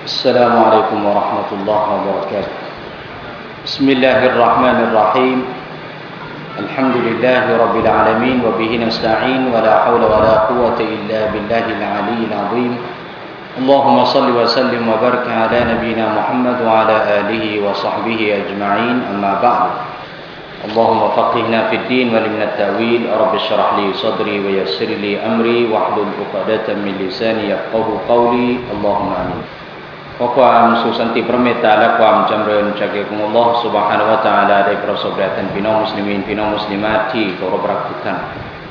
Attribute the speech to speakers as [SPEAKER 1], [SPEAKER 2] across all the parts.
[SPEAKER 1] السلام عليكم ورحمة الله وبركاته بسم الله الرحمن الرحيم الحمد لله رب العالمين وبه نستعين ولا حول ولا قوة إلا بالله العلي العظيم اللهم صل وسلم وبارك على نبينا محمد وعلى آله وصحبه أجمعين أما بعد اللهم فقهنا في الدين وعلمنا التأويل رب اشرح لي صدري ويسر لي أمري واحلل عقدة من لساني يفقهوا قولي اللهم آمين ขอความสุขสันติพระเมตตาและความจำเริญจากองค์อัลลอฮฺซุบฮานะฮูวะตะอาลาได้ประสบแด่ท่านพี่น้องมุสลิมีนพี่น้องมุสลิมาตที่เคารพรักทุกท่าน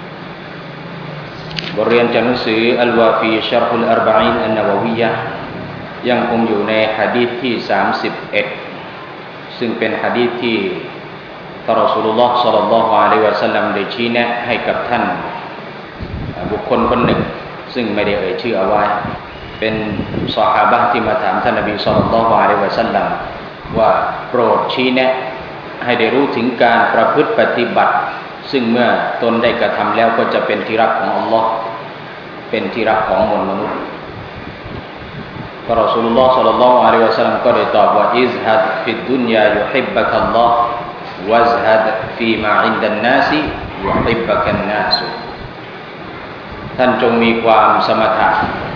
[SPEAKER 1] บทเรียนจากหนังสืออัลวาฟีชัรฮุลอัรบะอีนอันนะวะวียะห์ยังคงอยู่ในหะดีษที่31ซึ่งเป็นหะดีษที่ท่านรอซูลุลลอฮ์ศ็อลลัลลอฮุอะลัยฮิวะซัลลัมได้ชี้แนะให้กับท่านบุคคลคนหนึ่งซึ่งไม่ได้เอ่ยชื่อเอาไว้เป็นซอฮาบะห์ที่มาถามท่านนบีศ็อลลัลลอฮุอะลัยฮิวะซัลลัมว่าโปรดชี้แนะให้ได้รู้ถึงการประพฤติปฏิบัติซึ่งเมื่อตนได้กระทำแล้วก็จะเป็นที่รักของอัลลอฮ์เป็นที่รักของมวลมนุษย์ท่านรอซูลุลลอฮ์ศ็อลลัลลอฮุอะลัยฮิวะซัลลัมก็ได้ตอบว่าอิซฮัดฟิดดุนยายุฮิบบักัลลอฮ์วัซฮัดฟีมาอินดันนาซิยุฮิบบักันนาสท่านจงมีความสมถะ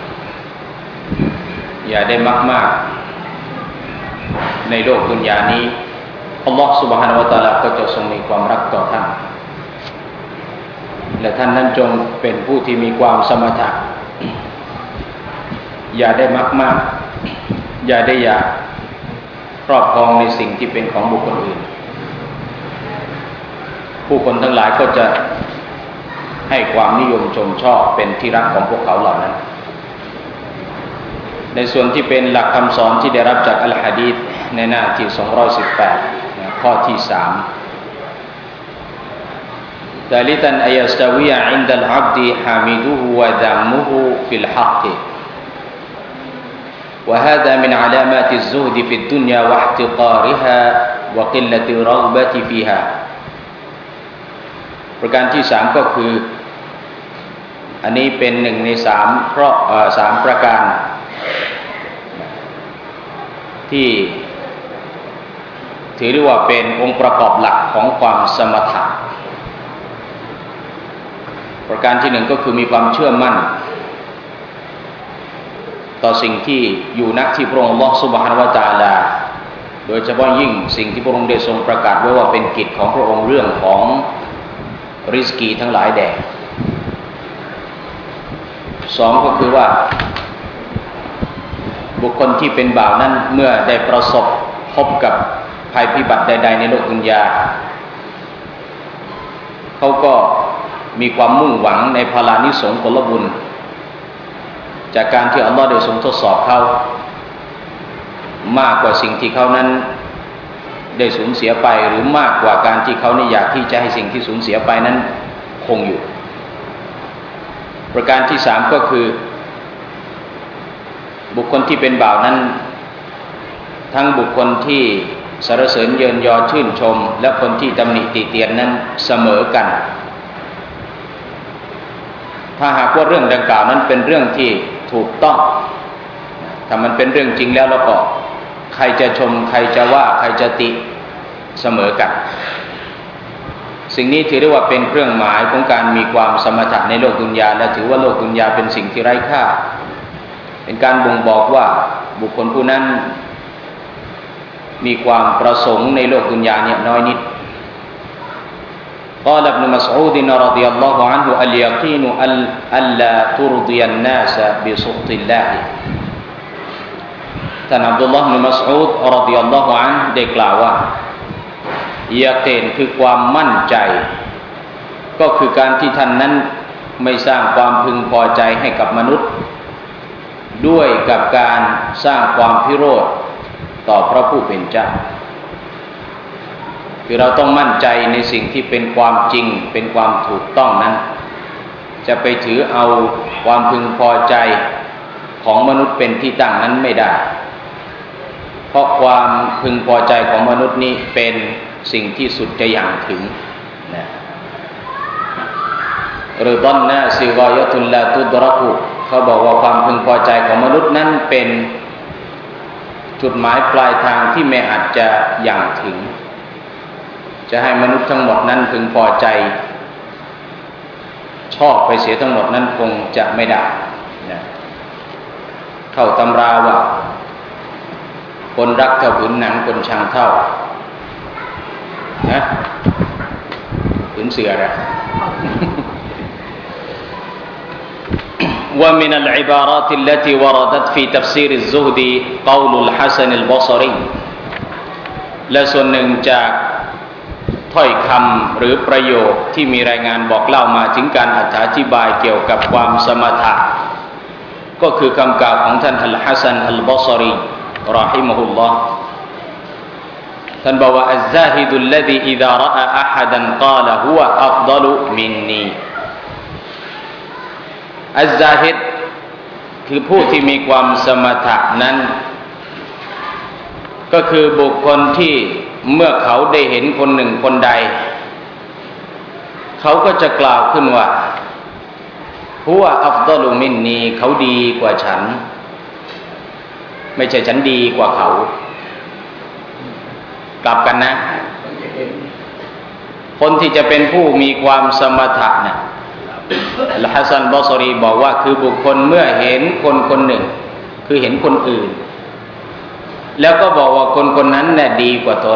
[SPEAKER 1] อย่าได้มากๆในโลกดุนยานี้อัลลอฮฺ سبحانه และ تعالى ก็จะทรงมีความรักต่อท่านและท่านนั้นจงเป็นผู้ที่มีความสมถะอย่าได้มากๆอย่าได้อยากครอบครองในสิ่งที่เป็นของบุคคลอื่นผู้คนทั้งหลายก็จะให้ความนิยมชมชอบเป็นที่รักของพวกเขาเหล่านั้นในส่วนที่เป็นหลักคำสอนที่ได้รับจากอัลหะดีษในหน้าที่218ข้อที่3 ثالثا أن يستوي عند العبد حامده وذمه في الحق وهذا من علامات الزهد في الدنيا واحتقارها وقلة الرغبة فيها ประการที่3ก็คืออันนี้เป็น1ใน3เพราะ3ประการที่ถือได้ว่าเป็นองค์ประกอบหลักของความสมถะประการที่1ก็คือมีความเชื่อมั่นต่อสิ่งที่อยู่ณที่พระองค์อัลเลาะห์ซุบฮานะฮูวะตะอาลาโดยเฉพาะยิ่งสิ่งที่พระองค์ได้ทรงประกาศไว้ว่าเป็นกิจของพระองค์เรื่องของริสกีทั้งหลายแด่2ก็คือว่าบุคคลที่เป็นบ่าวนั้นเมื่อได้ประสบพบกับภัยพิบัติใดๆในโลกดุนยาเขาก็มีความมุ่งหวังในพลานิสงส์ผลบุญจากการที่อัลลอฮ์ได้ทรงทดสอบเขามากกว่าสิ่งที่เขานั้นได้สูญเสียไปหรือมากกว่าการที่เขาอยากที่จะให้สิ่งที่สูญเสียไปนั้นคงอยู่ประการที่3ก็คือบุคคลที่เป็นบ่าวนั้นทั้งบุคคลที่สรรเสริญเยินยอชื่นชมและคนที่ตำหนิติเตียนนั้นเสมอกันถ้าหากว่าเรื่องดังกล่าวนั้นเป็นเรื่องที่ถูกต้องถ้ามันเป็นเรื่องจริงแล้วก็ใครจะชมใครจะว่าใครจะติเสมอกันสิ่งนี้ถือได้ว่าเป็นเครื่องหมายของการมีความสมถะในโลกดุนยาและถือว่าโลกดุนยาเป็นสิ่งที่ไร้ค่าเป็นการบ่งบอกว่าบุคคลผู้นั้นมีความประสงค์ในโลกดุนยาเนี่ยน้อยนิด قال ابن مسعود رضي الله عنه اليقين ألا ترضي الناس بسخط الله ท่านอับดุลลอฮ์ อิบนุ มัสอูด รอฎิยัลลอฮุอันฮุได้กล่าวว่ายะกีนคือความมั่นใจก็คือการที่ท่านนั้นไม่สร้างความพึงพอใจให้กับมนุษย์ด้วยกับการสร้างความพิโรธต่อพระผู้เป็นเจ้าคือเราต้องมั่นใจในสิ่งที่เป็นความจริงเป็นความถูกต้องนั้นจะไปถือเอาความพึงพอใจของมนุษย์เป็นที่ตั้งนั้นไม่ได้เพราะความพึงพอใจของมนุษย์นี้เป็นสิ่งที่สุดจะอย่างถึงนะริฎอนนาซิกอยะตุลลาตุดเราะกุเขาบอกว่าความพึงพอใจของมนุษย์นั้นเป็นจุดหมายปลายทางที่ไม่อาจจะอย่างถึงจะให้มนุษย์ทั้งหมดนั้นพึงพอใจชอบไปเสียทั้งหมดนั้นคงจะไม่ได้นะเข้าตำราว่าคนรักเท่าผืนหนังคนชังเท่านะผืนเสือนะ ومن العبارات التي وردت في تفسير الزهد قول الحسن البصري และส่วนหนึ่งจากถ้อยคำหรือประโยคที่มีรายงานบอกเล่ามาถึงการอธิบายเกี่ยวกับความสมถะก็คือคำกล่าวของท่านอัลฮัสซันอัลบอศรีรอฮิมะฮุลลอฮ์ท่านบอกว่าอัซซาฮิดุลลซีอิซารออะฮัดันกาลฮุวะอัฟฎอลุมินนีอัซซาฮิดคือผู้ที่มีความสมถะนั้นก็คือบุคคลที่เมื่อเขาได้เห็นคนหนึ่งคนใดเขาก็จะกล่าวขึ้นว่าฮุวะอัฟฎอลุมินนีเขาดีกว่าฉันไม่ใช่ฉันดีกว่าเขากลับกันนะคนที่จะเป็นผู้มีความสมถะเนี่ยอัลฮัสซันบอศรีบอกว่าคือบุคคลเมื่อเห็นคนคนหนึ่งคือเห็นคนอื่นแล้วก็บอกว่าคนคนนั้นเนี่ยดีกว่าตน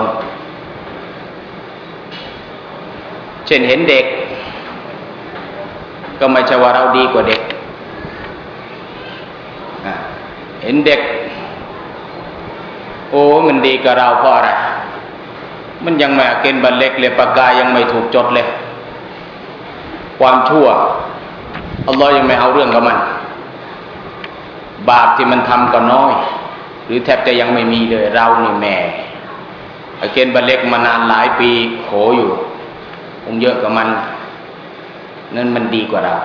[SPEAKER 1] เช่นเห็นเด็กก็ไม่ใช่ว่าเราดีกว่าเด็กเห็นเด็กโอ้มันดีกับเราเพราะอะไรมันยังไม่เกณฑ์บัตรเล็กเลยปากกายังไม่ถูกจดเลยความชั่วอัลลอฮ์ยังไม่เอาเรื่องกับมันบาปที่มันทำก็น้อยหรือแทบจะยังไม่มีเลยเรานี่แม่เกณฑ์บัตรเล็กมานานหลายปีโขอยู่คงเยอะกับมันนั่นมันดีกว่าเรา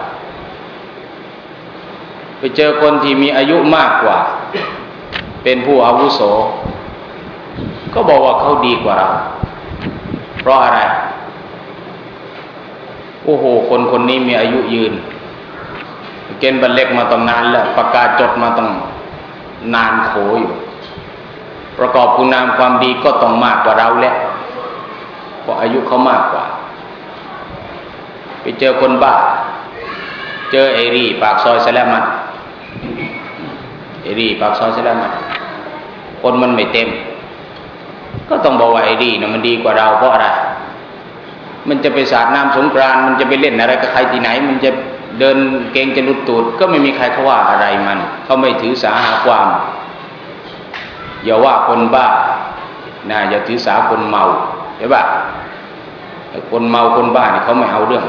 [SPEAKER 1] ไปเจอคนที่มีอายุมากกว่าเป็นผู้อาวุโสก็บอกว่าเขาดีกว่าเราเพราะอะไรโอ้โหคนคนนี้มีอายุยืนเกณฑ์บัตรเล็กมาตั้งนานแล้วประกาศจดมาตั้งนานโขอยู่ประกอบคุณงามความดีก็ต้องมากกว่าเราแหละเพราะอายุเขามากกว่าไปเจอคนบ้าเจอไอรีปากซอยสแลมันไอรีปากซอยสแลมันคนมันไม่เต็มก็ต้องบอกว่าไอรีนะมันดีกว่าเราเพราะอะไรมันจะไปสาดน้ำสงกรานต์มันจะไปเล่นอะไรกับใครที่ไหนมันจะเดินเกงจะลุดตูดก็ไม่มีใครเขาว่าอะไรมันเขาไม่ถือสาหาความอย่าว่าคนบ้านะอย่าถือสาคนเมาใช่ป่ะคนเมาคนบ้านี่เขาไม่เอาเรื่อง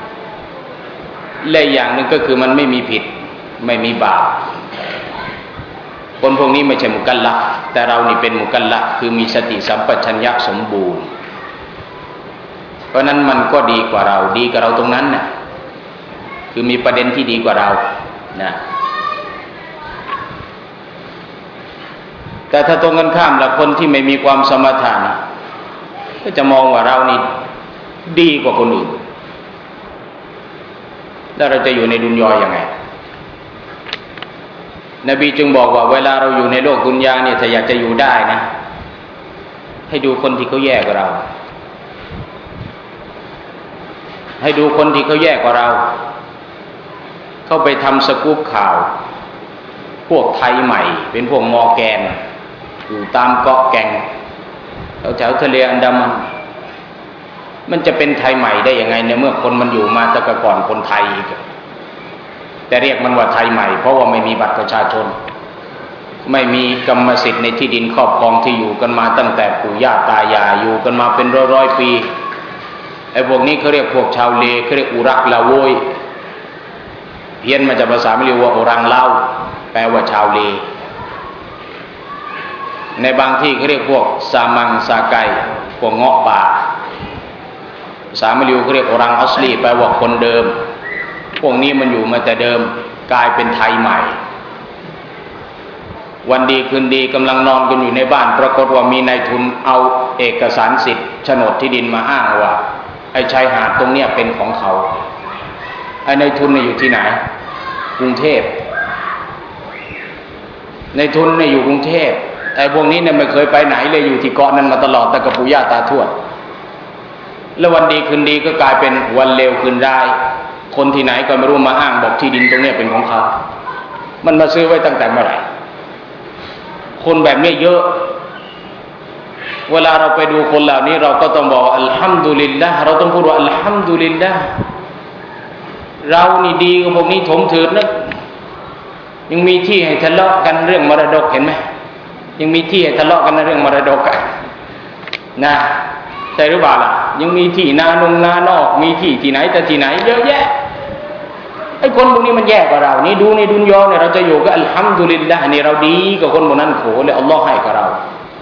[SPEAKER 1] และอย่างหนึ่งก็คือมันไม่มีผิดไม่มีบาปคนพวกนี้ไม่ใช่มุกัลละแต่เรานี่เป็นมุกัลละคือมีสติสัมปชัญญะสมบูรณ์เพราะนั้นมันก็ดีกว่าเราดีกับเราตรงนั้นน่ะคือมีประเด็นที่ดีกว่าเรานะแต่ถ้าตรงกันข้ามละคนที่ไม่มีความสมถะก็จะมองว่าเรานี่ดีกว่าคนอื่นแล้วเราจะอยู่ในดุนยายังไงนบีจึงบอกว่าเวลาเราอยู่ในโลกดุนยาเนี่ยถ้าอยากจะอยู่ได้นะให้ดูคนที่เขาแย่กว่าเราให้ดูคนที่เขาแย่กว่าเราเข้าไปทำสกู๊ปข่าวพวกไทยใหม่เป็นพวกมอร์แกนอยู่ตามเกาะแก่งแถวทะเลอันดามันจะเป็นไทยใหม่ได้ยังไงเนี่ยเมื่อคนมันอยู่มาตั้งแต่ก่อนคนไทยอีกแต่เรียกมันว่าไทยใหม่เพราะว่าไม่มีบัตรประชาชนไม่มีกรรมสิทธิ์ในที่ดินครอบครองที่อยู่กันมาตั้งแต่ปู่ย่าตายายอยู่กันมาเป็นร้อยปีไอ้พวกนี้เขาเรียกพวกชาวเลเขาเรียกอุรักลาโวยเพี้ยนมาจากภาษาไม่เรียกว่าอุรังเล่าแปลว่าชาวเลในบางที่เขาเรียกพวกซามังซาไกพวกเงาะป่าภาษาไม่เรียกเขาเรียกอุรังอัสลีแปลว่าคนเดิมพวกนี้มันอยู่มาแต่เดิมกลายเป็นไทยใหม่วันดีคืนดีกำลังนอนกันอยู่ในบ้านปรากฏว่ามีนายทุนเอาเอกสารสิทธิ์โฉนดที่ดินมาอ้างว่าไอ้ชายหาดตรงเนี้ยเป็นของเขาไอ้นายทุนเนี่ยอยู่ที่ไหนกรุงเทพนายทุนเนี่ยอยู่กรุงเทพไอ้พวกนี้เนี่ยไม่เคยไปไหนเลยอยู่ที่เกาะนั้นมาตลอดแต่กับปู่ย่าตาทวดแล้ววันดีคืนดีก็กลายเป็นวันเลวคืนร้ายคนที่ไหนก็ไม่รู้มาอ้างบอกที่ดินตรงนี้เป็นของเขามันมาซื้อไว้ตั้งแต่เมื่อไหร่คนแบบนี้เยอะเวลาเราไปดูคนเหล่านี้เราก็ต้องบอกอัลฮัมดุลิลละห์เราต้องพูดว่าอัลฮัมดุลิลละห์เรานี่ดีกว่าพวกนี้ถมถือนะยังมีที่ให้ทะเลาะกันเรื่องมรดกเห็นไหมยังมีที่ให้ทะเลาะกันในเรื่องมรดกนะใช่หรือเปล่าล่ะยังมีที่นานอกมีที่ไหนแต่ที่ไหนเยอะแยะไอ้คนพวกนี้มันแย่กว่าเรานี่ดูในดุนยาเนี่ยเราจะอยู่กับอัลฮัมดุลิลละห์นี่เราดีกว่าคนพวกนั้นโขเลยอัลลอฮ์ให้กับเรา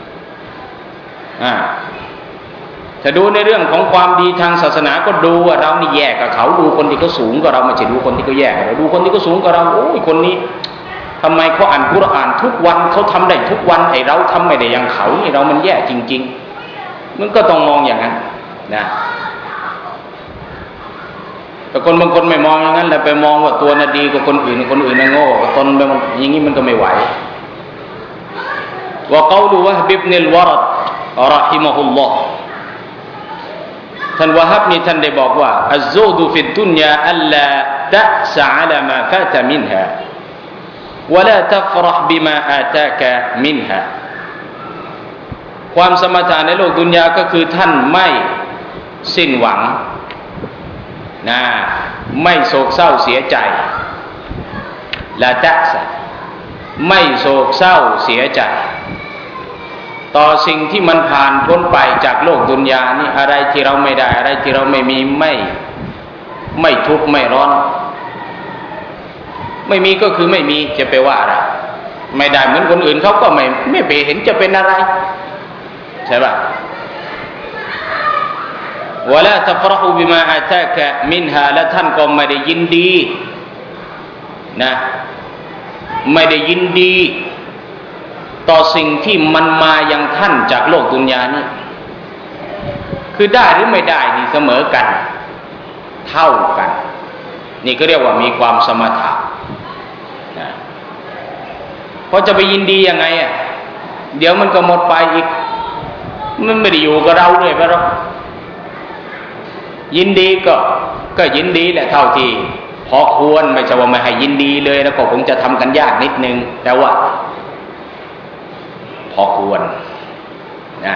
[SPEAKER 1] ถ้าดูในเรื่องของความดีทางศาสนาก็ดูว่าเรานี่แย่กับเขาดูคนที่เขาสูงกว่าเราไม่ใช่ดูคนที่เขาแย่กว่าเราดูคนที่เขาสูงกว่าเราโอ้ยคนนี้ทำไมเขาอ่านกุรอานทุกวันเขาทำได้ทุกวันไอ้เราทำไม่ได้อย่างเขานี่เรามันแย่จริงๆมันก็ต้องมองอย่างนั้นนะแต่คนบางคนไม่มองอย่างนั้นแล้วไปมองว่าตัวน่ะดีกว่าคนอื่นน่ะโง่ตนอย่างนี้มันก็ไม่ไหวว่าเกาลูวะฮบิบนิลวรัดเราะฮิมะฮุลลอฮ์ท่านวะฮับนี่ท่านได้บอกว่าอัซซูดุฟิดดุนยาอัลลาตะซะอะลามาฟาตะมินฮาวะลาตัฟเราะห์บิมาอาตากะมินฮาความสมถะในโลกดุนยาก็คือท่านไม่สิ้นหวังนะไม่โศกเศร้าเสียใจลาตะซะไม่โศกเศร้าเสียใจต่อสิ่งที่มันผ่านพ้นไปจากโลกดุนยานี่อะไรที่เราไม่ได้อะไรที่เราไม่มีไม่ทุกข์ไม่ร้อนไม่มีก็คือไม่มีจะไปว่าอะไรไม่ได้เหมือนคนอื่นเขาก็ไม่ไปเห็นจะเป็นอะไรใช่ป่ะวะลาตัฟเราะฮูบิมาอาตากะมินฮาและท่านก็ไม่ได้ยินดีนะไม่ได้ยินดีต่อสิ่งที่มันมายังท่านจากโลกดุนยานี้คือได้หรือไม่ได้นี่เสมอกันเท่ากันนี่ก็เรียกว่ามีความสมถะนะเพราะจะไปยินดียังไงอ่ะเดี๋ยวมันก็หมดไปอีกมันไม่ได้อยู่กับเราเลยไปหรอกยินดีก็ยินดีแหละเท่าที่พอควรไม่ใช่ว่าไม่ให้ยินดีเลยแล้วก็คงจะทำกันยากนิดนึงแต่ว่าพอควรนะ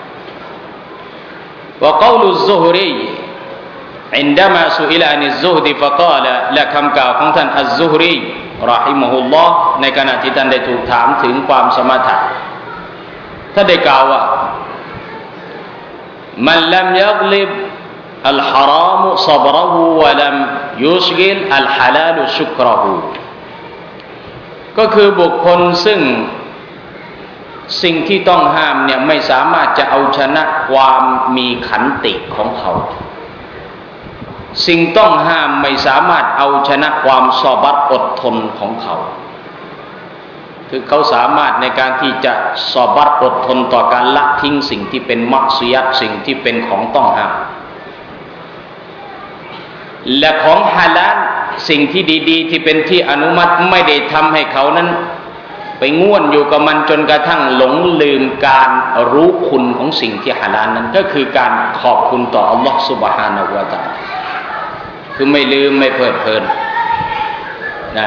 [SPEAKER 1] ว่าเกาลุซุฮรี عندما سئل عن الزهد فقال และคำกล่าวของท่านอัซซุฮรีเราะฮิมะฮุลลอฮ์ในขณะที่ท่านได้ถูกถามถึงความสมถะท่านได้กล่าวว่ามันลัมยักลิบอัลฮารามศบรหูวะลัมยุชกิลอัลฮะลาลชุกรหูก็คือบุคคลซึ่งสิ่งที่ต้องห้ามเนี่ยไม่สามารถจะเอาชนะความมีขันติของเขาสิ่งต้องห้ามไม่สามารถเอาชนะความซอบัตอดทนของเขาคือเขาสามารถในการที่จะซอบัตอดทนต่อการละทิ้งสิ่งที่เป็นมักซิยัตสิ่งที่เป็นของต้องห้ามและของฮาลาลสิ่งที่ดีๆที่เป็นที่อนุมัติไม่ได้ทำให้เขานั้นไปง่วนอยู่กับมันจนกระทั่งหลงลืมการรู้คุณของสิ่งที่ฮาลาลนั้นก็คือการขอบคุณต่ออัลลอฮฺซุบฮานะฮูวะตะอาลาคือไม่ลืมไม่เพลิดเพลินนะ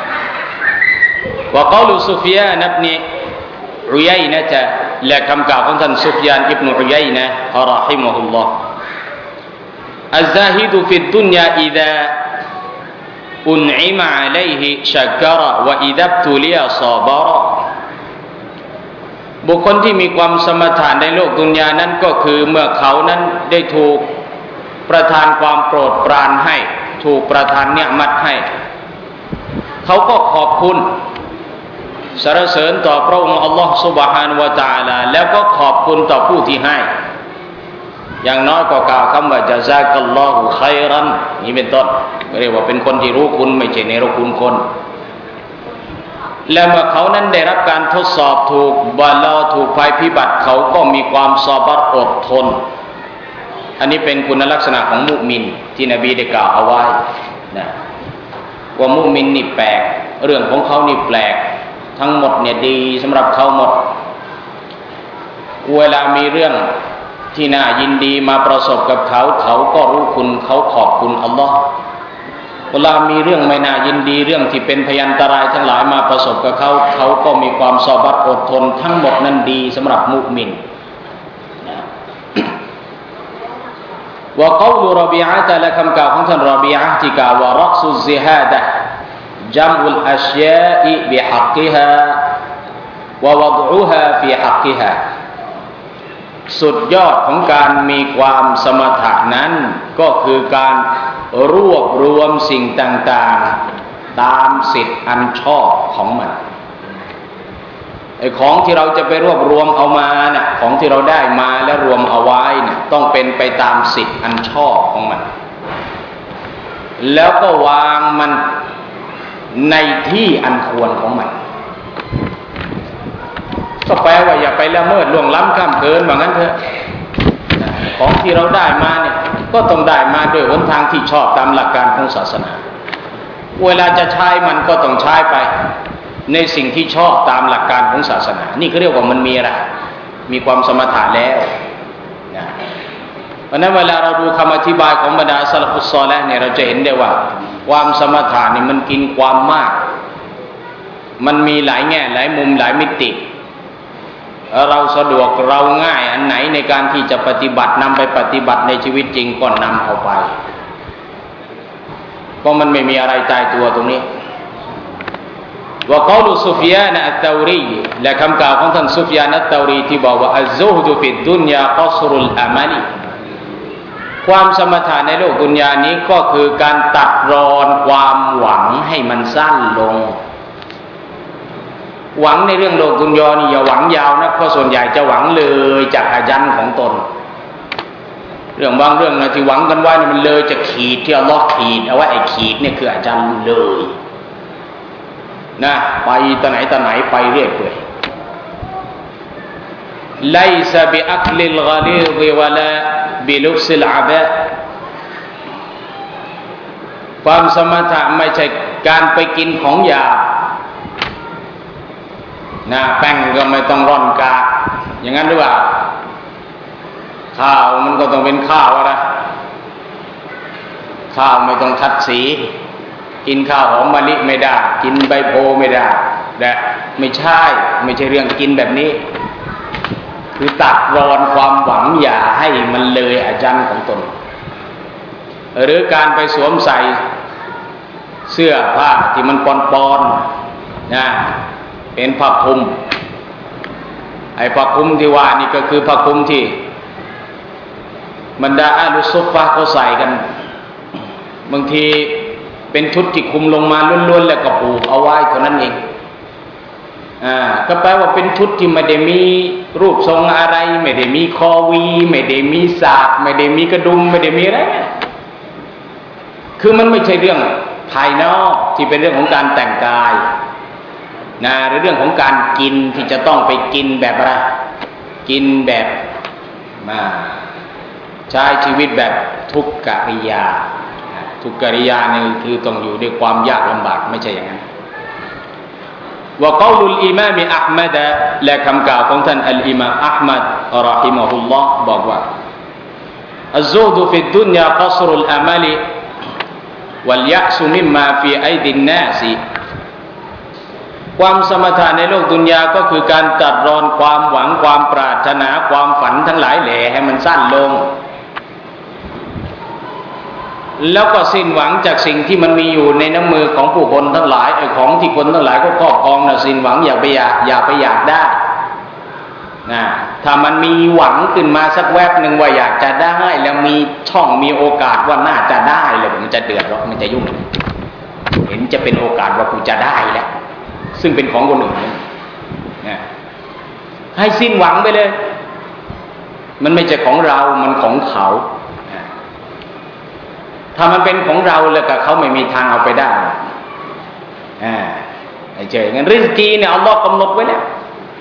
[SPEAKER 1] ว่าเกาลุซุฟยานอิบนุอุยัยนะฮ์และคำกล่าวของท่านซุฟยานอิบนุอุยัยนะเราะฮิมะฮุลลอฮ์อัซซาฮิดุฟิดดุนยาอิซาอุนอิมะอะลัยฮิชักรวะอิซับตุลิยะศอบรบุคคลที่มีความสมถะในโลกดุนยานั้นก็คือเมื่อเขานั้นได้ถูกประทานความโปรดปรานให้ถูกประทานเนียมัตให้เขาก็ขอบคุณสรรเสริญต่อพระองค์อัลลอฮฺซุบฮานะฮูวะตะอาลาแล้วก็ขอบคุณต่อผู้ที่ให้อย่างน้อยก็กล่าวคำว่าญะซากัลลอฮุค็อยรันนี่เป็นต้นเรียกว่าเป็นคนที่รู้คุณไม่ใช่เนรคุณคนและเมื่อเขานั้นได้รับการทดสอบถูกบาลาถูกภัยพิบัติเขาก็มีความซอบัรอดทนอันนี้เป็นคุณลักษณะของมุมินที่นบีได้กล่าวเอาไว้นะว่ามุมินนี่แปลกเรื่องของเขานี่แปลกทั้งหมดเนี่ยดีสำหรับเขาหมดเวลามีเรื่องที่น่ายินดีมาประสบกับเขาเขาก็รู้คุณเขาขอบคุณอัลลอฮ์เวลามีเรื่องไม่น่ายินดีเรื่องที่เป็นพยันตรายทั้งหลายมาประสบกับเขาเขาก็มีความซอบัรอดทนทั้งหมดนั้นดีสำหรับมุมินว่าเกาลูรบีอะฮ์แต่ละคำกล่าวของท่านรบีอะฮ์ที่กล่าวว่ารักซุซซิฮาดะจัมอุลอัชยาอิบิฮักกิฮาวะวัฎอุฮาฟีฮักกิฮาสุดยอดของการมีความสมถะนั้นก็คือการรวบรวมสิ่งต่างๆตามสิทธิ์อันชอบของมันไอ้ของที่เราจะไปรวบรวมเอามาเนี่ยของที่เราได้มาและรวมเอาไว้เนี่ยต้องเป็นไปตามสิทธิ์อันชอบของมันแล้วก็วางมันในที่อันควรของมันก็แปลว่าอย่าไปละเมิดล่วงล้ำข้ามเกินว่างั้นเถอะของที่เราได้มาเนี่ยก็ต้องได้มาด้วยหนทางที่ชอบตามหลักการของศาสนาเวลาจะใช้มันก็ต้องใช้ไปในสิ่งที่ชอบตามหลักการของศาสนานี่เขาเรียกว่ามันมีอะไรมีความสมถะแล้วนะเพราะนั้นเวลาเราดูคำอธิบายของบรรดาซะละฟุสซอลิห์เนี่ยเราจะเห็นได้ว่าความสมถะนี่มันกินความมากมันมีหลายแง่หลายมุมหลายมิติเราสะดวกเราง่ายอันไหนในการที่จะปฏิบัตินำไปปฏิบัติในชีวิตจริงก็นำเอาไปเพราะมันไม่มีอะไรตายตัวตรงนี้ว่าเกาลูซุฟยานอัตตาวรีและคำกล่าวของท่านซุฟยานอัตตาวรีที่บอกว่าอัซซุฮดุฟิดดุนยากัศรุลอามัลีความสมถะในโลกดุนยานี้ก็คือการตัดรอนความหวังให้มันสั้นลงหวังในเรื่องโลกดุนยานี่อย่าหวังยาวนะเพราะส่วนใหญ่จะหวังเลยจากอาญันของตนเรื่องบางเรื่องนะที่หวังกันไว้นี่มันเลยจะขีดที่อัลลอฮ์ขีดเอาไว้ไอ้ขีดเนี่ยคืออาญันเลยนะไปตะไหนไปเรื่อยเปื่อยไลซะบิอักลิลกะลีฎวะลาบิลุบซิลอะบะความสมถะไม่ใช่การไปกินของหยาบนะแป้งก็ไม่ต้องร่อนกากอย่างนั้นหรือเปล่าข้าวมันก็ต้องเป็นข้าวนะข้าวไม่ต้องทัดสีกินข้าวหอมมะลิไม่ได้กินใบโพไม่ได้แต่ไม่ใช่เรื่องกินแบบนี้คือตัดรอนความหวังอย่าให้มันเลยอาญันของตนหรือการไปสวมใส่เสื้อผ้าที่มันปอนๆนะเป็นผ้าคลุมไอ้ผ้าคลุมที่ว่านี่ก็คือผ้าคลุมที่บรรดาอะลุซุฟฟะเขาใส่กันบางทีเป็นชุดที่คลุมลงมาล้วนๆแล้วก็ผูกเอาไว้เท่านั้นเองก็แปลว่าเป็นชุดที่ไม่ได้มีรูปทรงอะไรไม่ได้มีคอวีไม่ได้มีสากไม่ได้มีกระดุมไม่ได้มีอะไรคือมันไม่ใช่เรื่องภายนอกที่เป็นเรื่องของการแต่งกายนะหรือเรื่องของการกินที่จะต้องไปกินแบบอะไรกินแบบใช้ชีวิตแบบทุกขกิริยานี่คือต้องอยู่ด้วยความยากลำบากไม่ใช่อย่างนั้นว่าเกาลุลอิมามอะห์มัดและคำกล่าวของท่านอัลอิมามอะห์มัดเราะฮิมะฮุลลอฮ์บอกว่าอัซซุฮดุฟิดดุนยากัศรุลอามัลวัลยะซุมิมมาฟีอัยดินนาสความสมถะในโลกดุนยาก็คือการตัดรอนความหวังความปรารถนาความฝันทั้งหลายแหล่ให้มันสั้นลงแล้วก็สิ้นหวังจากสิ่งที่มันมีอยู่ในน้ำมือของผู้คนทั้งหลายไอ้ของที่คนทั้งหลายก็ครอบครองน่ะสิ้นหวังอย่าไปอยากได้นะถ้ามันมีหวังขึ้นมาสักแวบหนึ่งว่าอยากจะได้แล้วมีช่องมีโอกาสว่าน่าจะได้เลยมันจะเดือดร้อนมันจะยุ่งเห็นจะเป็นโอกาสว่ากูจะได้แล้วซึ่งเป็นของคนอื่นนะให้สิ้นหวังไปเลยมันไม่ใช่ของเรามันของเขาถ้ามันเป็นของเราแล้วก็เขาไม่มีทางเอาไปได้ไอ้เจ้างั้นริสกีเนี่ยอัลลอฮ์กำหนดไว้แล้ว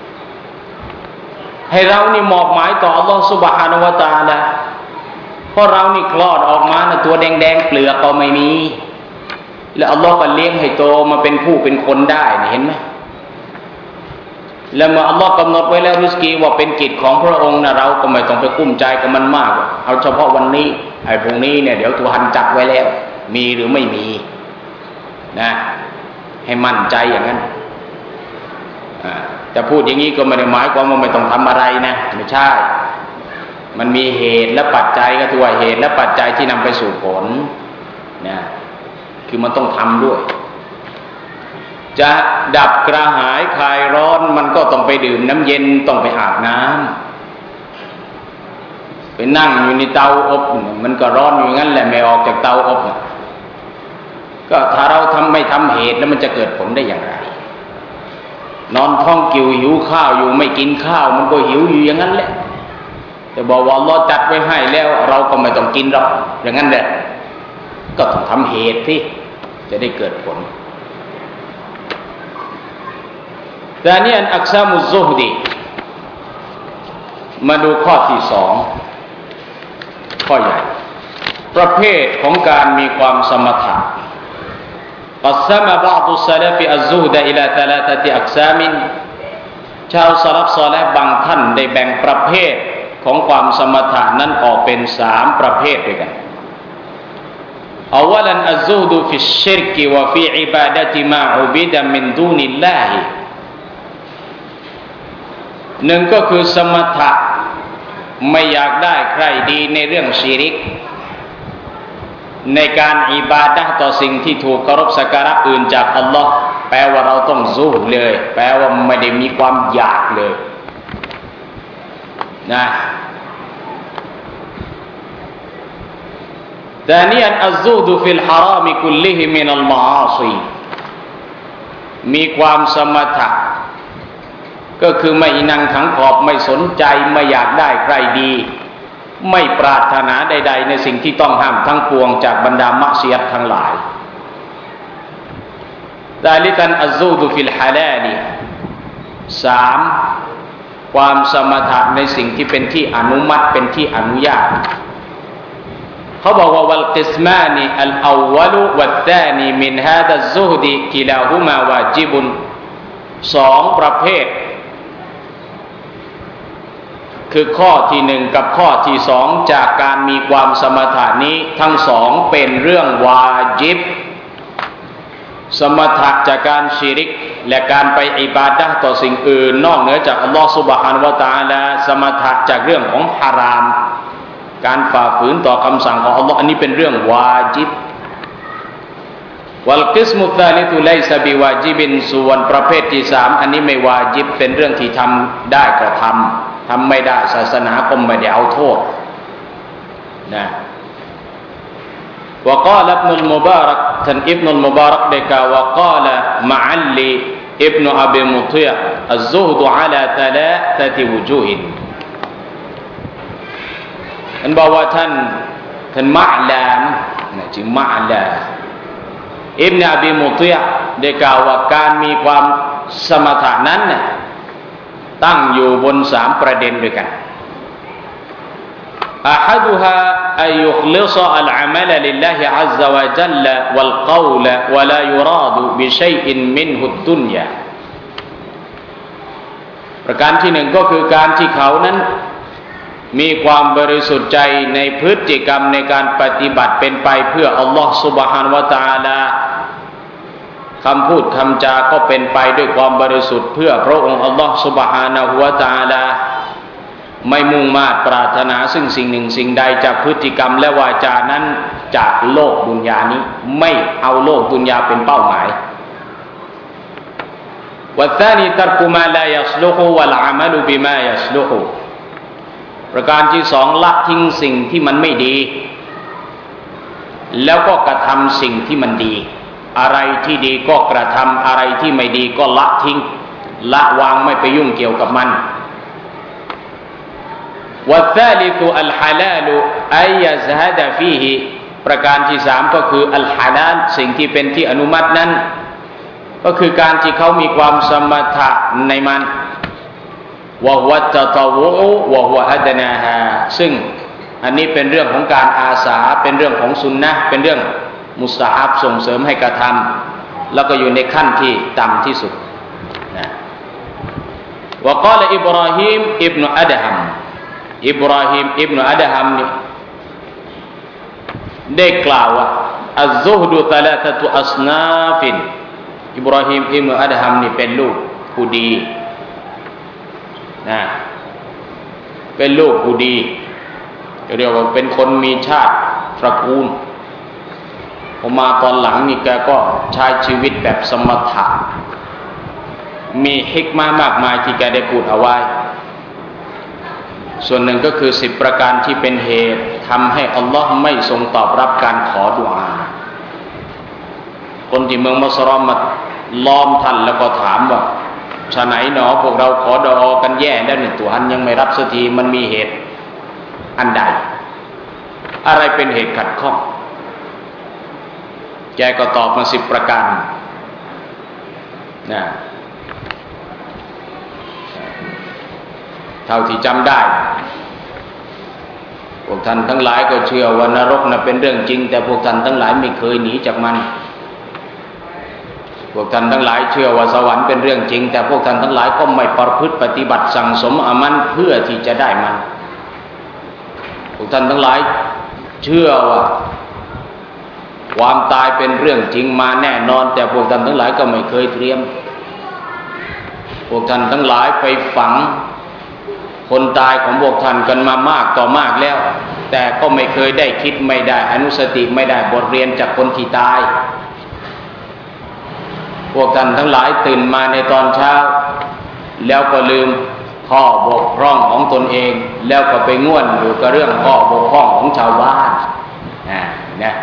[SPEAKER 1] ให้เรานี่มอบหมายต่ออัลลอฮ์ซุบฮานะฮูวะตะอาลาเพราะเรานี่คลอดออกมานะตัวแดงๆเปลือกก็ไม่มีแล้วอัลลอฮ์ก็เลี้ยงให้โตมาเป็นผู้เป็นคนได้นี่เห็นไหมแล้วเมื่ออัลลอฮ์กำหนดไว้แล้วริสกีว่าเป็นกิจของพระองค์นะเราก็ไม่ต้องไปกุ้มใจกับมันมากเอาเฉพาะวันนี้ไอ้พรุ่งนี้เนี่ยเดี๋ยวทุฮันจัดไว้แล้วมีหรือไม่มีนะให้มั่นใจอย่างนั้นจะพูดอย่างนี้ก็ไม่ได้หมายความว่าไม่ต้องทำอะไรนะไม่ใช่มันมีเหตุและปัจจัยก็ตัวเหตุและปัจจัยที่นำไปสู่ผลนะคือมันต้องทำด้วยจะดับกระหายคลายร้อนมันก็ต้องไปดื่มน้ำเย็นต้องไปอาบน้ำไปนั่งอยู่ในเตาอบมันก็ร้อนอยู่งั้นแหละไม่ออกจากเตาอบก็ถ้าเราไม่ทำเหตุแล้วมันจะเกิดผลได้อย่างไรนอนท้องกิ่วหิวข้าวอยู่ไม่กินข้าวมันก็หิวอยู่อย่างนั้นแหละแต่บอกว่าอัลเลาะห์จัดไว้ให้แล้วเราก็ไม่ต้องกินหรอกอย่างนั้นแหละก็ต้องทำเหตุที่จะได้เกิดผลแต่นี่อันอักซามุซซุฮดีมาดูข้อที่สองข้อใหญ่ประเภทของการมีความสมถะقسم بعض السلف الزهد إلى ثلاثة أقسام ชาวสลัฟศอลิห์บางท่านได้แบ่งประเภทของความสมถะนั้นออกเป็น3ประเภทด้วยกันأولا الزهد في الشرك وفي عبادة ما عبد من دون الله หนึ่งก็คือสมถะไม่อยากได้ใครดีในเรื่องชิริกในการอิบาดะห์ต่อสิ่งที่ถูกเคารพสักการะอื่นจากอัลลอฮ์แปลว่าเราต้องซูฮ์เลยแปลว่าไม่ได้มีความอยากเลยนะแต่นี่อัลซูฮ์ฟิลฮารามคุลลิฮิมินัลมะอาซีมีความสมถะก็คือไม่นั่งขังขอบไม่สนใจไม่อยากได้ใครดีไม่ปรารถนาใดๆในสิ่งที่ต้องห้ามทั้งปวงจากบรรดามะซิยัตทั้งหลายซาลิกันอัซซูดุฟิลฮาลาลิ3ความสมถะในสิ่งที่เป็นที่อนุมัติเป็นที่อนุญาตเขาบอกว่าวัลกิสมานีอัลอาววัลวัตธานีมินฮาดะซซุฮดิกิลาฮุมาวาจิบุน2ประเภทคือข้อที่1กับข้อที่2จากการมีความสมถะนี้ทั้ง2เป็นเรื่องวาญิบสมถะจากการชิริกและการไปอิบาดะห์ต่อสิ่งอื่นนอกเหนือจากอัลลอฮฺซุบฮานะฮูวะตะอาลาสมถะจากเรื่องของฮารามการฝ่าฝืนต่อคำสั่งของอัลลอฮฺอันนี้เป็นเรื่องวาญิบวัลกิสมุตซาลิตุไลซะบิวาญิบินส่วนประเภทที่3อันนี้ไม่วาญิบเป็นเรื่องที่ทำได้ก็ทำไม่ได้ศาสนาก็ไม่ได้เอาโทษนะوقال ابن المبارك ท่านอิบนุลมุบารักได้กล่าวว่า قال معلي ابن ابي مطيع الزهد على ثلاثه وجوه ท่านบอกว่าท่านมะลามนะชื่อมะลาอิบนุอบีมุติยะได้กล่าวว่าการมีความสมถะนั้นน่ะตั้งอยู่บน3ประเด็นด้วยกันأحدها أن يخلص العمل لله عز وجل والقول ولا يراد بشيء منه الدنيا ประการที่1ก็คือการที่เขานั้นมีความบริสุทธิ์ใจในพฤติกรรมในการปฏิบัติเป็นไปเพื่ออัลลอฮฺซุบฮานะฮูวะตะอาลาคำพูดคำจาก็เป็นไปด้วยความบริสุทธิ์เพื่อพระองค์อัลลอฮฺซุบฮานะฮูวะตะอาลาไม่มุ่งมา่ปรารถนาซึ่งสิ่งหนึ่งสิ่งใดจากพฤติกรรมและวาจานั้นจากโลกดุนยานี้ไม่เอาโลกดุนยาเป็นเป้าหมายวัตธานีตัรกุมาลายัสลุฮุวัลอามัลบิมายัสลุฮุประการที่2ละทิ้งสิ่งที่มันไม่ดีแล้วก็กระทำสิ่งที่มันดีอะไรที่ดีก็กระทำอะไรที่ไม่ดีก็ละทิ้งละวางไม่ไปยุ่งเกี่ยวกับมันوالثالث الحلال أي يزهد فيه ประการที่3ก็คืออัลฮาลาลสิ่งที่เป็นที่อนุมัตินั้นก็คือการที่เขามีความสมถะในมันวะฮุวัตตะตะวุวะฮุวะอัดนาฮาซึ่งอันนี้เป็นเรื่องของการอาสาเป็นเรื่องของสุนนะห์เป็นเรื่องมุสตะฮับส่งเสริมให้กระทำแล้วก็อยู่ในขั้นที่ต่ำที่สุดนะ وقال إبراهيم ابن أدهم อิบราฮิมอิบนุอัดฮัมนี่ได้กล่าวว่าอัซซุฮดุตะลาตะตุอัสนาฟินอิบราฮิมอิบนุอัดฮัมนี่เป็นลูกผู้ดีนะเป็นลูกผู้ดีเรียกว่าเป็นคนมีชาติตระกูลพอมาตอนหลังนี่แกก็ใช้ชีวิตแบบสมถะมีฮิกมะห์มากมายที่แกได้พูดเอาไว้ส่วนหนึ่งก็คือ10ประการที่เป็นเหตุทำให้อัลลอฮ์ไม่ทรงตอบรับการขอดุอาคนที่เมืองมัสรอมมาล้อมท่านแล้วก็ถามว่าฉะไหนหนอพวกเราขอดุอากันแย่แล้วนี่ตัวท่านยังไม่รับสักทีมันมีเหตุอันใดอะไรเป็นเหตุขัดข้องแกก็ตอบมา10ประการนะเท่าที่จำได้พวกท่านทั้งหลายก็เชื่อว่านรกน่ะเป็นเรื่องจริงแต่พวกท่านทั้งหลายไม่เคยหนีจากมันพวกท่านทั้งหลายเชื่อว่าสวรรค์เป็นเรื่องจริงแต่พวกท่านทั้งหลายก็ไม่ประพฤติปฏิบัติสั่งสมอามันเพื่อที่จะได้มันพวกท่านทั้งหลายเชื่อว่าความตายเป็นเรื่องจริงมาแน่นอนแต่พวกท่านทั้งหลายก็ไม่เคยเตรียมพวกท่านทั้งหลายไปฝังคนตายของพวกท่านกันมามากต่อมากแล้วแต่ก็ไม่เคยได้คิดไม่ได้อนุสติไม่ได้บทเรียนจากคนที่ตายพวกท่านทั้งหลายตื่นมาในตอนเช้าแล้วก็ลืมข้อบกพร่องของตนเองแล้วก็ไปง่วนอยู่กับเรื่องข้อบกพร่องของชาวบ้านนะ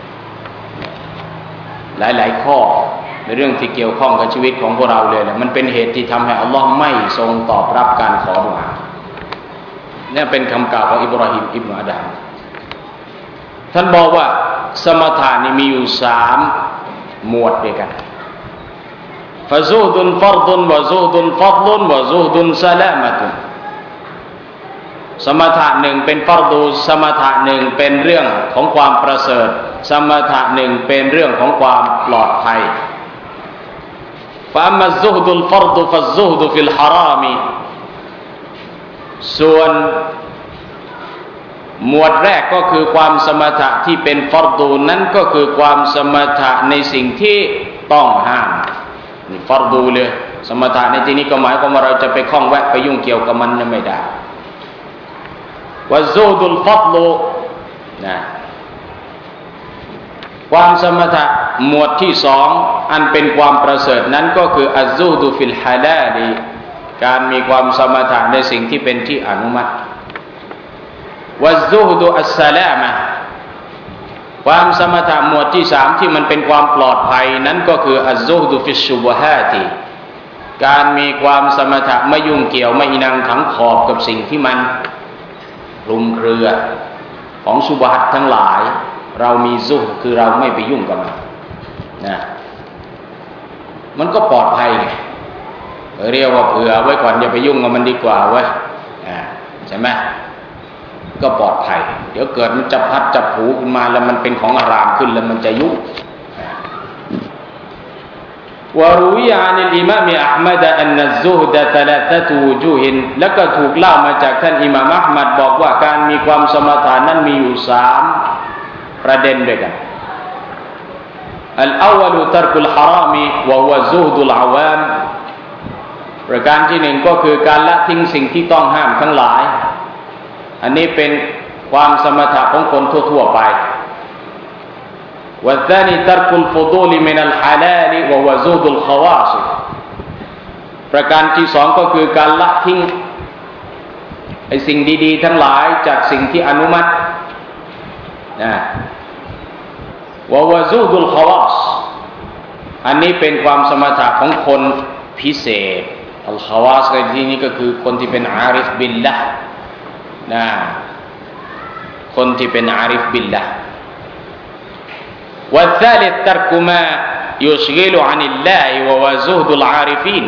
[SPEAKER 1] หลายๆข้อในเรื่องที่เกี่ยวข้องกับชีวิตของพวกเราเลยแหละมันเป็นเหตุที่ทำให้อัลลอฮ์ไม่ทรงตอบรับการขอดุอานี่เป็นคำกล่าวของอิบราฮิมอิบนุอัดฮัมท่านบอกว่าสมถะนี่มีอยู่3หมวดด้วยกันฟะซุฮดุนฟัรดุนวะซุฮดุนฟัฎลุนวะซุฮดุนซะลามะตุนสมถะหนึ่งเป็นฟัรดูสมถะหนึ่งเป็นเรื่องของความประเสริฐสมถะหนึ่งเป็นเรื่องของความปลอดภัยฟะอัมมัซซุฮดุลฟัรดุฟัซซุฮดุฟิลฮารามส่วนหมวดแรกก็คือความสมถะที่เป็นฟัรดูนั้นก็คือความสมถะในสิ่งที่ต้องห้ามนี่ฟัรดูเลยสมถะในที่นี้ก็หมายความว่าเราจะไปคล้องแวะไปยุ่งเกี่ยวกับมันไม่ได้วะซูดุลฟัฎลุนะความสมถะหมวดที่2อันเป็นความประเสริฐนั้นก็คืออัซซูดุฟิลฮาลาลการมีความสมถะในสิ่งที่เป็นที่อนุมัติวัซซุฮดุอัสสลามะความสมถะหมวดที่3ที่มันเป็นความปลอดภัยนั้นก็คืออัซซุฮดุฟิชชุบฮาติการมีความสมถะไม่ยุ่งเกี่ยวไม่อินังขังขอบกับสิ่งที่มันคลุมเครือของชุบฮัตทั้งหลายเรามีซุฮคือเราไม่ไปยุ่งกับมันนะมันก็ปลอดภัยไงเรียกว่าเผื่อไว้ก่อนอย่าไปยุ่งกับมันดีกว่าเว้ยใช่ไหมก็ปลอดภัยเดี๋ยวเกิดมันจับพัดจับผูขึ้นมาแล้วมันเป็นของอารามขึ้นแล้วมันจะยุ่งวะรุวิยะอันอิมามอัลมัดอันนัซซุฮดะตะลาตะตุวูจูฮินแล้วก็ถูกเล่ามาจากท่านอิมามอัลมัดบอกว่าการมีความสมถะนั้นมีอยู่3ประเด็นด้วยกันอัลอวัลตัรกุลฮารามวะฮุวะซุฮดุลอาวามประการที่1ก็คือการละทิ้งสิ่งที่ต้องห้ามทั้งหลายอันนี้เป็นความสมถะของคนทั่วๆไปوالثاني ترك الفضول من الحلال وهو زهد الخواص ประการที่2ก็คือการละทิ้งไอ้สิ่งดีๆทั้งหลายจากสิ่งที่อนุมัติوهو زهد الخواص อันนี้เป็นความสมถะของคนพิเศษอัลคาวาสในที่นี้ก็คือคนที่เป็นอาริฟบิลละห์คนที่เป็นอาริฟบิลละห์والثالث ترك ما يشغل عن الله وهو زهد العارفين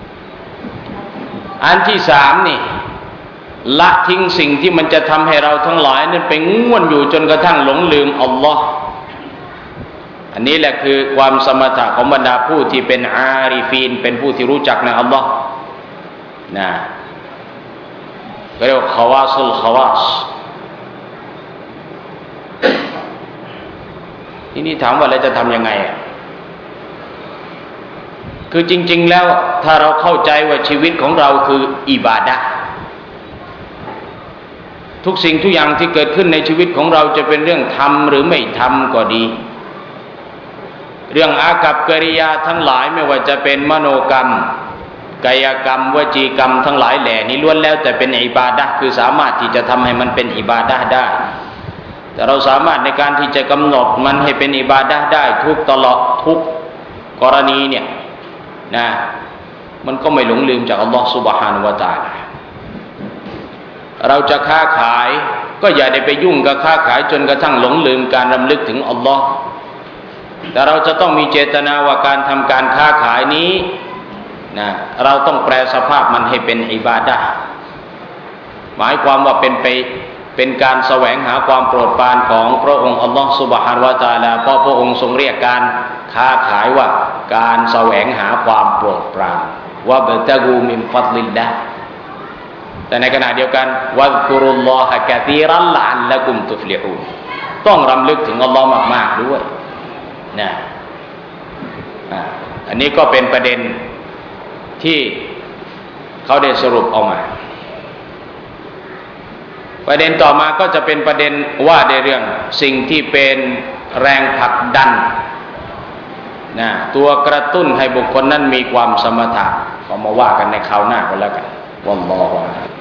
[SPEAKER 1] อันที่3นี่ละทิ้งสิ่งที่มันจะทำให้เราทั้งหลายนั้นไปง่วนอยู่จนกระทั่งหลงลืมอัลลอฮ์อันนี้แหละคือความสมถะของบรรดาผู้ที่เป็นอาริฟีนเป็นผู้ที่รู้จักในอัลลอฮ์นะเรียกว่าขวาสุลขวาสทีนี้ถามว่าเราจะทำยังไงคือจริงๆแล้วถ้าเราเข้าใจว่าชีวิตของเราคืออิบาดะห์ทุกสิ่งทุกอย่างที่เกิดขึ้นในชีวิตของเราจะเป็นเรื่องทำหรือไม่ทำก็ดีเรื่องอากัปกิริยาทั้งหลายไม่ว่าจะเป็นมโนกรรมกายกรรมวจีกรรมทั้งหลายแหล่นี้ล้วนแล้วแต่เป็นอิบาดะห์คือสามารถที่จะทำให้มันเป็นอิบาดะห์ได้แต่เราสามารถในการที่จะกำหนดมันให้เป็นอิบาดะห์ได้ทุกตลอดทุกกรณีเนี่ยนะมันก็ไม่หลงลืมจากอัลลอฮฺซุบฮานะฮูวะตะอาลาเราจะค้าขายก็อย่าได้ไปยุ่งกับค้าขายจนกระทั่งหลงลืมการรำลึกถึงอัลลอฮ์แต่เราจะต้องมีเจตนาว่าการทำการค้าขายนี้นะเราต้องแปลสภาพมันให้เป็นอิบาดะห์หมายความว่าเป็นการแสวงหาความโปรดปรานของพระองค์อัลลอฮ์ซุบฮานะฮูวะตะอาลาเพราะพระองค์ทรงเรียกการค้าขายว่าการแสวงหาความโปรดปรานวะบตะกูมินฟัฎลิลลาห์แต่ในขณะเดียวกันวัซกุรุลลอฮะกะซีรัลละอัลละกุมตุฟลิฮูนต้องรำลึกถึงอัลลอฮ์มากๆด้วยนะอันนี้ก็เป็นประเด็นที่เขาได้สรุปออกมาประเด็นต่อมาก็จะเป็นประเด็นว่าในเรื่องสิ่งที่เป็นแรงผลักดันนะตัวกระตุ้นให้บุคคลนั้นมีความสมถะก็มาว่ากันในคราวหน้าก็แล้วกันวัลลอฮุ